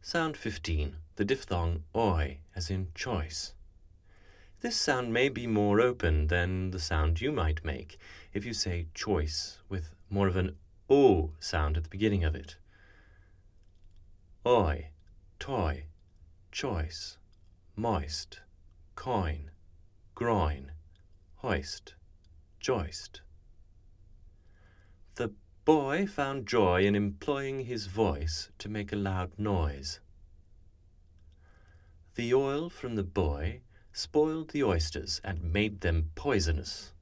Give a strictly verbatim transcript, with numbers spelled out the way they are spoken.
Sound fifteen. The diphthong oi, as in choice. This sound may be more open than the sound you might make if you say choice with more of an o sound at the beginning of it. Oi, toy, choice, moist, coin, groin, hoist, joist. The boy found joy in employing his voice to make a loud noise. The oil from the boy spoiled the oysters and made them poisonous.